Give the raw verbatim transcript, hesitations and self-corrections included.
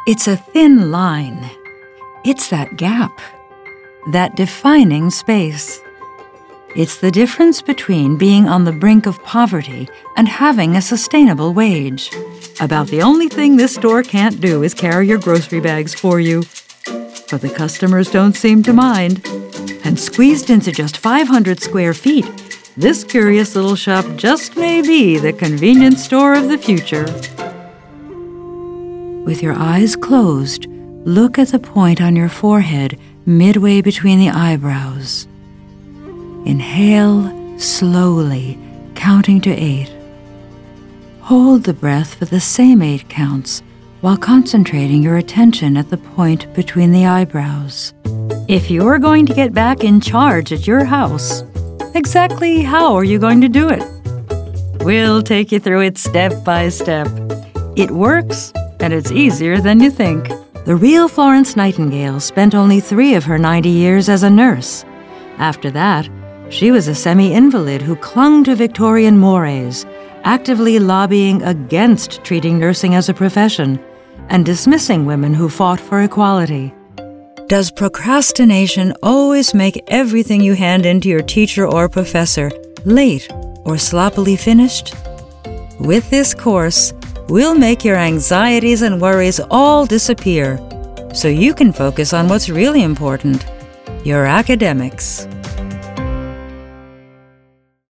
It's a thin line. It's that gap, that defining space. It's the difference between being on the brink of poverty and having a sustainable wage. About the only thing this store can't do is carry your grocery bags for you. But the customers don't seem to mind. And squeezed into just five hundred square feet, this curious little shop just may be the convenience store of the future. With your eyes closed, look at the point on your forehead midway between the eyebrows. Inhale slowly, counting to eight. Hold the breath for the same eight counts while concentrating your attention at the point between the eyebrows. If you're going to get back in charge at your house, exactly how are you going to do it? We'll take you through it step by step. It works, and it's easier than you think. The real Florence Nightingale spent only three of her ninety years as a nurse. After that, she was a semi-invalid who clung to Victorian mores, actively lobbying against treating nursing as a profession and dismissing women who fought for equality. Does procrastination always make everything you hand in to your teacher or professor late or sloppily finished? With this course, we'll make your anxieties and worries all disappear so you can focus on what's really important, your academics.